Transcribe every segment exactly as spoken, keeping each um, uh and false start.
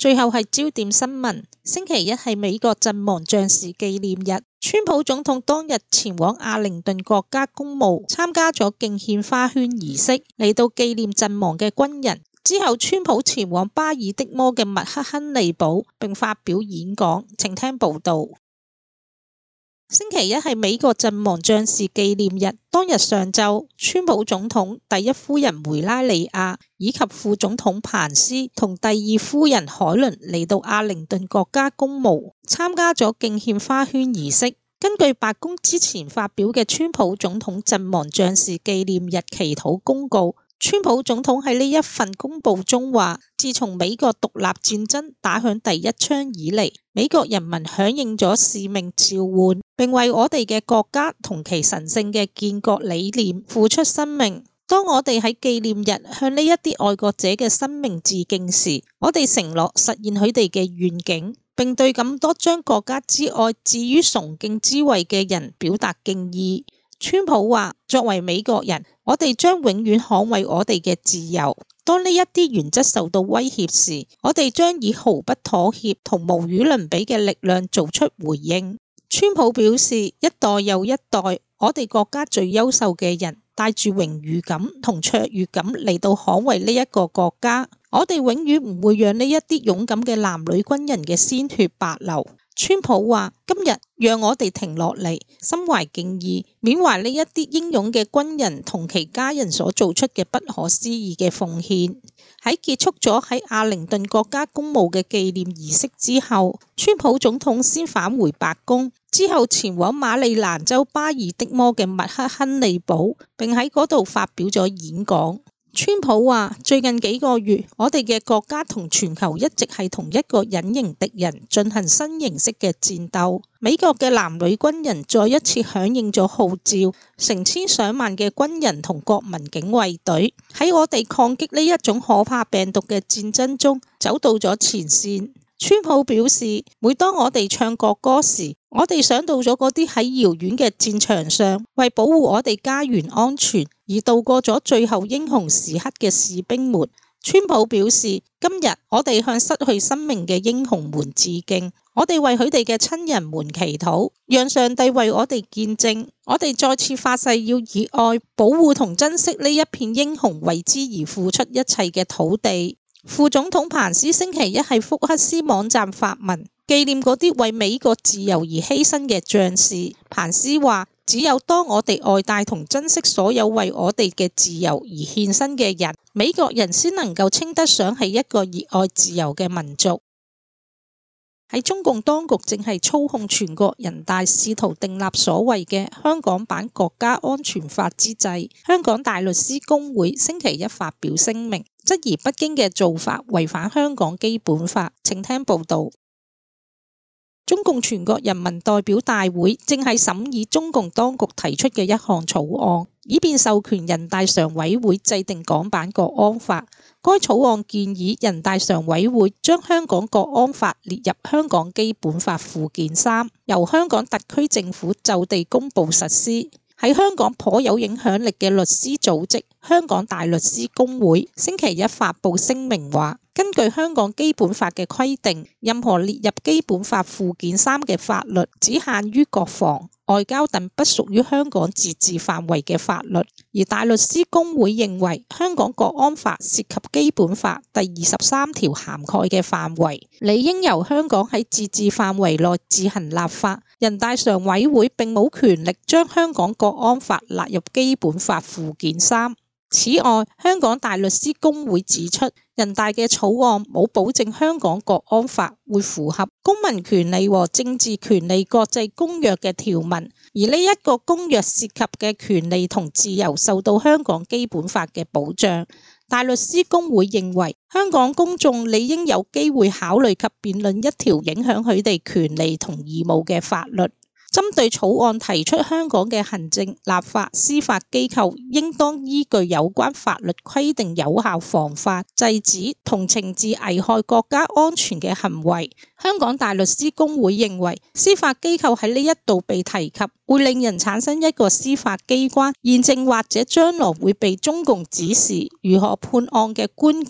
最後係焦點新聞，星期一係美國陣亡將士紀念日。川普總統當日前往阿靈頓國家公墓參加咗敬獻花圈儀式，嚟到紀念陣亡嘅軍人。之後，川普前往巴爾的摩嘅麥克亨利堡並發表演講，請聽報道。星期一係美國陣亡將士紀念日，當日上晝，川普總統、第一夫人梅拉尼亞以及副總統彭斯同第二夫人海倫嚟到阿靈頓國家公墓參加咗敬獻花圈儀式。根據白宮之前發表嘅川普總統陣亡將士紀念日祈禱公告，川普總統喺呢一份公報中話，自從美國獨立戰爭打響第一槍以嚟，美國人民響應咗使命召喚，並為我哋嘅國家同其神聖嘅建國理念付出生命。當我哋喺紀念日向呢一啲愛國者嘅生命致敬時，我哋承諾實現佢哋嘅願景，並對咁多將國家之愛置於崇敬之位嘅人表達敬意。川普話，作為美國人，我哋將永遠捍衛我哋嘅自由。當呢一啲原則受到威脅時，我哋將以毫不妥協同無與倫比嘅力量做出回應。川普表示，一代又一代，我哋國家最優秀嘅人帶住榮譽感同卓越感嚟到捍衛呢一個國家。我哋永遠唔會讓呢一啲勇敢嘅男女軍人嘅鮮血白流。川普話，今日讓我哋停落嚟，心懷敬意，緬懷呢一啲英勇嘅軍人同其家人所做出嘅不可思議嘅奉獻。喺結束咗喺阿靈頓國家公墓嘅紀念儀式之後，川普總統先返回白宮，之後前往馬里蘭州巴爾的摩嘅麥克亨利堡，並喺嗰度發表咗演講。川普話，最近幾個月，我哋嘅國家同全球一直係同一個隱形敵人進行新形式嘅戰鬥。美國嘅男女軍人再一次響應咗號召，成千上萬嘅軍人同國民警衛隊喺我哋抗擊呢一種可怕病毒嘅戰爭中走到咗前線。川普表示，每當我哋唱國歌時，我哋想到咗嗰啲喺遙遠嘅戰場上為保護我哋家園安全而度過咗最後英雄時刻嘅士兵們。川普表示，今日我哋向失去生命嘅英雄們致敬，我哋為佢哋嘅親人們祈禱，讓上帝為我哋見證。我哋再次發誓要以愛保護同珍惜呢一片英雄為之而付出一切嘅土地。副總統彭斯星期一喺福克斯網站發文紀念嗰啲為美國自由而犧牲嘅將士。彭斯話，只有當我哋愛戴同珍惜所有為我哋嘅自由而獻身嘅人，美國人先能夠稱得上係一個熱愛自由嘅民族。喺中共當局正係操控全國人大試圖訂立所謂嘅香港版國家安全法之際，香港大律師公會星期一發表聲明，質疑北京嘅做法違反香港基本法。請聽報道。中共全國人民代表大會正係審議中共當局提出嘅一項草案，以便授權人大常委會制定港版國安法。該草案建議人大常委會將香港國安法列入香港基本法附件三，由香港特區政府就地公布實施。喺香港頗有影響力嘅律師組織香港大律師公會星期一發布聲明話，根據香港基本法嘅規定，任何列入基本法附件三嘅法律只限於國防、外交等不屬於香港自治範圍嘅法律。而大律師公會認為，香港國安法涉及基本法第二十三條涵蓋嘅範圍，理應由香港喺自治範圍內自行立法。人大常委會並冇權力將香港國安法納入基本法附件三。此外，香港大律師公會指出，人大嘅草案冇保證香港國安法會符合公民權利和政治權利國際公約嘅條文，而呢一個公約涉及嘅權利同自由受到香港基本法嘅保障。大律師公會認為，香港公眾理應有機會考慮及辯論一條影響佢哋權利同義務嘅法律。針對草案提出，香港嘅行政、立法、司法機構應當依據有關法律規定有效防範、制止同懲治危害國家安全嘅行為。香港大律師公會認為，司法機構喺呢一度被提及，會令人產生一個司法機關現正或者將來會被中共指示如何判案嘅觀感。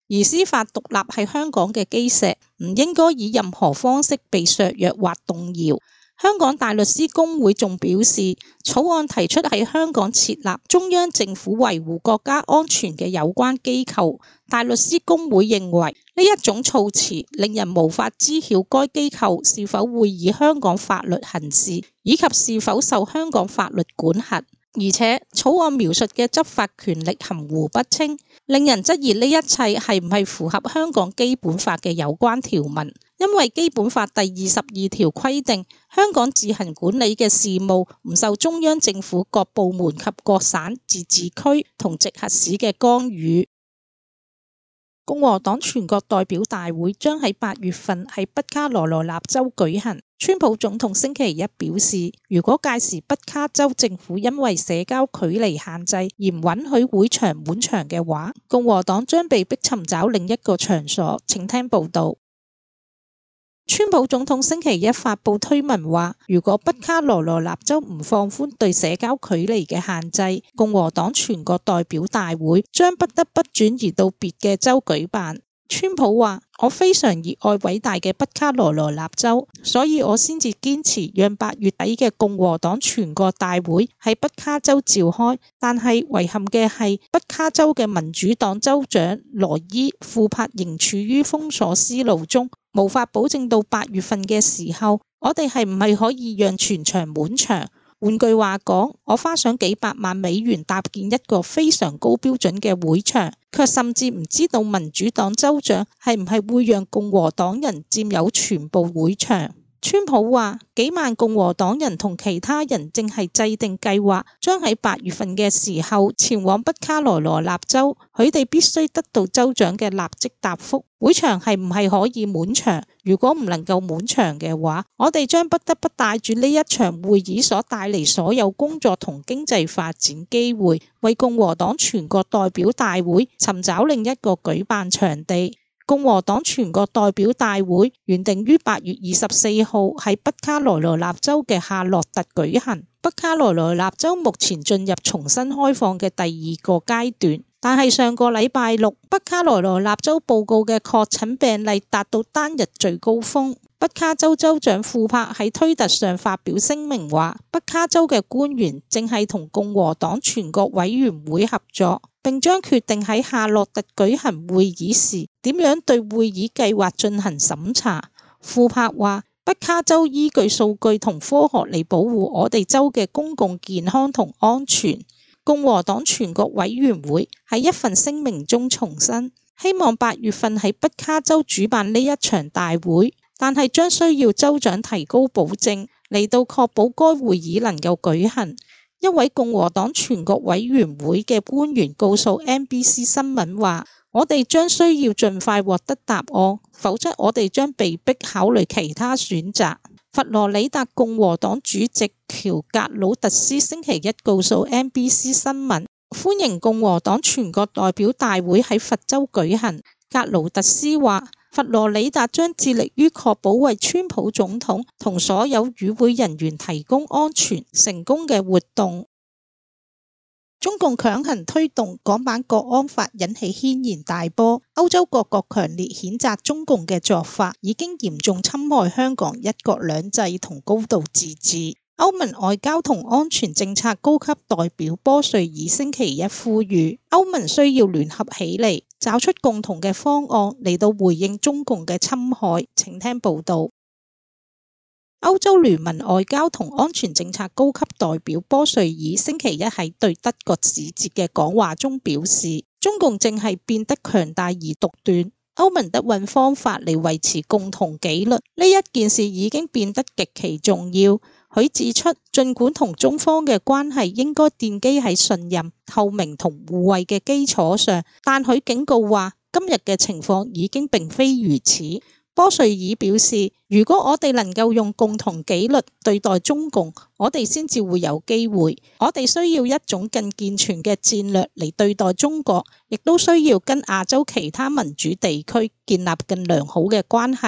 而司法獨立係香港嘅基石，唔應該以任何方式被削弱或動搖。香港大律師公會仲表示，草案提出喺香港設立中央政府維護國家安全嘅有關機構。大律師公會認為呢一種措辭令人無法知曉該機構是否會以香港法律行事，以及是否受香港法律管轄。而且草案描述嘅執法權力含糊不清，令人質疑呢一切係唔係符合香港基本法嘅有關條文。因為基本法第二十二條規定，香港自行管理嘅事務唔受中央政府各部門及各省、自治區同直轄市嘅干預。共和黨全國代表大會將喺八月份喺北卡羅來納州舉行。川普總統星期一表示，如果屆時北卡州政府因為社交距離限制而唔允許會場滿場嘅話，共和黨將被迫尋找另一個場所。請聽報道。川普總統星期一發布推文話，如果北卡羅來納州唔放寬對社交距離嘅限制，共和黨全國代表大會將不得不轉移到別嘅州舉辦。川普話，我非常熱愛偉大嘅北卡羅來納州，所以我先至堅持讓八月底嘅共和黨全國大會喺北卡州召開。但係遺憾嘅係，北卡州嘅民主黨州長羅伊庫珀仍處於封鎖思路中，無法保證到八月份嘅時候，我哋係唔係可以讓全場滿場。換句話講，我花上幾百萬美元搭建一個非常高標準嘅會場，卻甚至唔知道民主黨州長係唔係會讓共和黨人佔有全部會場。川普話，幾萬共和黨人同其他人正係制定計劃，將喺八月份嘅時候前往北卡羅來納州，佢哋必須得到州長嘅立即答覆，會場係唔係可以滿場。如果唔能夠滿場嘅話，我哋將不得不帶住呢一場會議所帶嚟所有工作同經濟發展機會，為共和黨全國代表大會尋找另一個舉辦場地。共和黨全國代表大會原定於八月二十四號喺北卡羅來納州嘅夏洛特舉行。北卡羅來納州目前進入重新開放嘅第二個階段，但係上個禮拜六，北卡羅來納州報告嘅確診病例達到單日最高峰。北卡州州長庫珀喺推特上發表聲明話，北卡州嘅官員正係同共和黨全國委員會合作，並將決定喺夏洛特舉行會議時點樣對會議計劃進行審查。庫珀話，北卡州依據數據同科學嚟保護我哋州嘅公共健康同安全。共和黨全國委員會喺一份聲明中重申，希望八月份喺北卡州主辦呢一場大會，但係將需要州長提高保證嚟到確保該會議能夠舉行。一位共和黨全國委員會嘅官員告訴 N B C 新聞話，我哋將需要盡快獲得答案，否則我哋將被迫考慮其他選擇。佛羅里達共和黨主席喬格魯特斯星期一告訴 N B C 新聞，歡迎共和黨全國代表大會喺佛州舉行。格魯特斯話，佛羅里達將致力於確保為川普總統同所有與會人員提供安全、成功嘅活動。中共強行推動港版國安法引起軒然大波，歐洲各國強烈譴責中共嘅做法，已經嚴重侵害香港一國兩制同高度自治。歐盟外交同安全政策高級代表波瑞爾星期一呼籲，歐盟需要聯合起嚟，找出共同嘅方案嚟到回應中共嘅侵害。請聽報道。歐洲聯盟外交同安全政策高級代表波瑞爾星期一喺對德國使節嘅講話中表示，中共正係變得強大而獨斷，歐盟得揾方法嚟維持共同紀律，呢一件事已經變得極其重要。佢指出，儘管同中方嘅關係應該奠基喺信任、透明同互惠嘅基礎上，但佢警告話，今日嘅情況已經並非如此。波瑞爾表示，如果我哋能夠用共同紀律對待中共，我哋先至會有機會。我哋需要一種更健全嘅戰略嚟對待中國，亦都需要跟亞洲其他民主地區建立更良好嘅關係。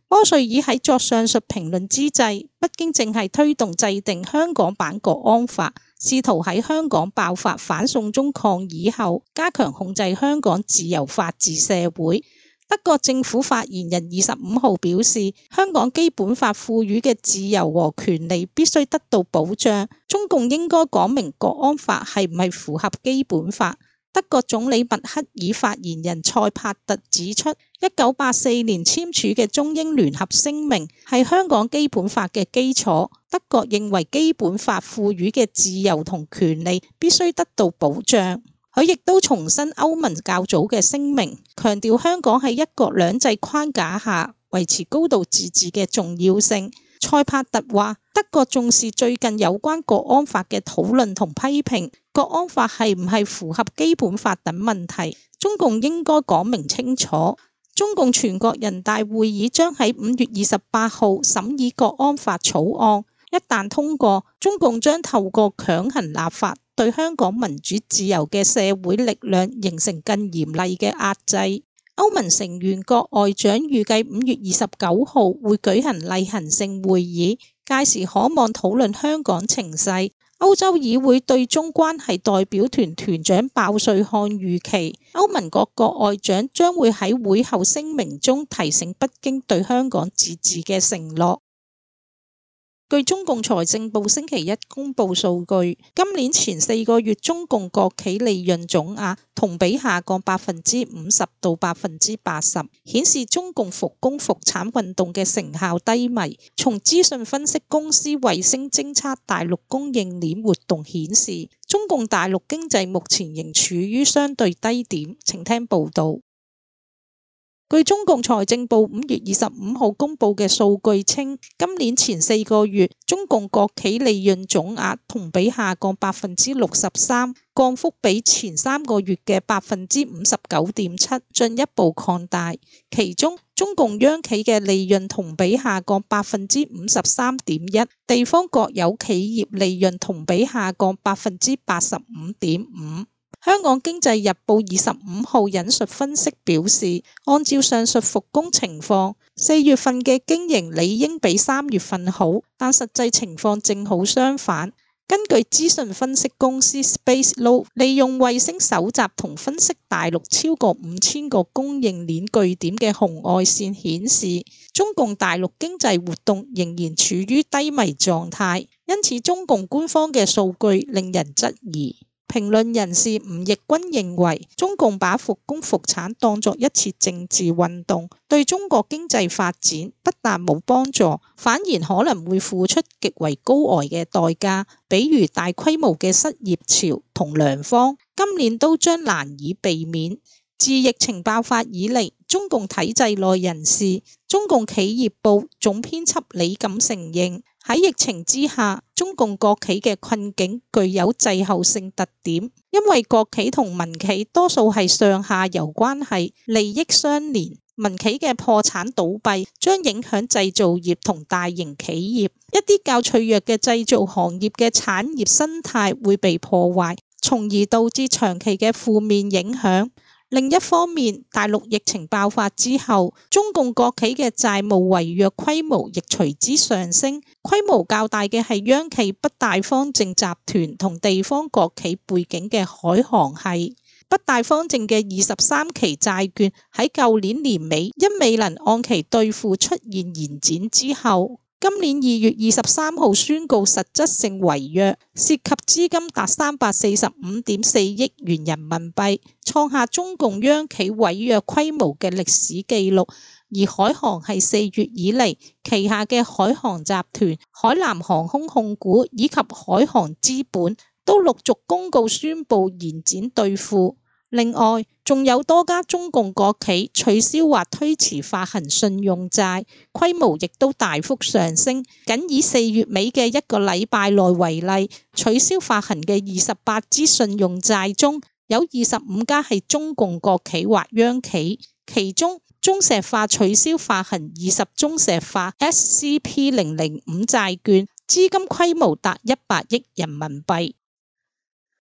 柯瑞爾喺作上述評論之際，北京正係推動制定香港版國安法，試圖喺香港爆發反送中抗議後，加強控制香港自由法治社會。德國政府發言人二十五號表示，香港基本法賦予嘅自由和權利必須得到保障，中共應該講明國安法係唔係符合基本法。德國總理默克爾發言人塞帕特指出，一九八四年簽署嘅中英聯合聲明係香港基本法嘅基礎。德國認為基本法賦予嘅自由同權利必須得到保障。佢亦都重申歐盟較早嘅聲明，強調香港喺一國兩制框架下維持高度自治嘅重要性。塞帕特話，德國重視最近有關國安法嘅討論同批評，國安法係唔係符合基本法等問題，中共應該講明清楚。中共全國人大會議將喺五月二十八號審議國安法草案，一旦通過，中共將透過強行立法，對香港民主自由嘅社會力量形成更嚴厲嘅壓制。歐盟成員國外長預計五月二十九號會舉行例行性會議，屆時可望討論香港情勢。歐洲議會對中關係代表團團長鮑瑞漢預期，歐盟各國外長將會喺會後聲明中提醒北京對香港自治嘅承諾。據中共財政部星期一公布數據，今年前四個月中共國企利潤總額同比下降百分之五十到百分之八十，顯示中共復工復產運動嘅成效低迷。從資訊分析公司衛星偵測大陸供應鏈活動顯示，中共大陸經濟目前仍處於相對低點。請聽報道。據中共財政部五月二十五號公布嘅數據稱，今年前四個月中共國企利潤總額同比下降百分之六十三，降幅比前三個月嘅百分之五十九點七進一步擴大。其中，中共央企嘅利潤同比下降百分之五十三點一，地方國有企業利潤同比下降百分之八十五點五。香港經濟日報二十五號引述分析表示，按照上述復工情況，四月份嘅經營理應比三月份好，但實際情況正好相反。根據資訊分析公司 SpaceLoad 利用衛星搜集同分析大陸超過五千個供應鏈據點嘅紅外線顯示，中共大陸經濟活動仍然處於低迷狀態，因此中共官方嘅數據令人質疑。評論人士吳奕君認為，中共把復工復產當作一次政治運動，對中國經濟發展不但冇幫助，反而可能會付出極為高昂嘅代價，比如大規模嘅失業潮同糧荒，今年都將難以避免。自疫情爆發以嚟，中共體制內人士、中共企業報總編輯李錦承認，喺疫情之下，中共國企嘅困境具有滯後性特點，因為國企同民企多數係上下游關係，利益相連。民企嘅破產倒閉將影響製造業同大型企業，一啲較脆弱嘅製造行業嘅產業生態會被破壞，從而導致長期嘅負面影響。另一方面，大陸疫情爆發之後，中共國企嘅債務違約規模亦隨之上升，規模較大嘅係央企北大方正集團同地方國企背景嘅海航系。北大方正嘅二十三期債券喺舊年年尾因未能按期兌付出現延展之後，今年二月二十三號宣告實質性違約，涉及資金達三百四十五點四億元人民幣，創下中共央企違約規模嘅歷史紀錄。而海航係四月以嚟，旗下嘅海航集團、海南航空控股以及海航資本都陸續公告宣布延展兌付。另外，仲有多家中共國企取消或推遲發行信用債，規模亦都大幅上升。僅以四月尾嘅一個禮拜內為例，取消發行嘅二十八支信用債中，有二十五家係中共國企或央企，其中中石化取消發行二十中石化 S C P 零零五 債券，資金規模達一百億人民幣。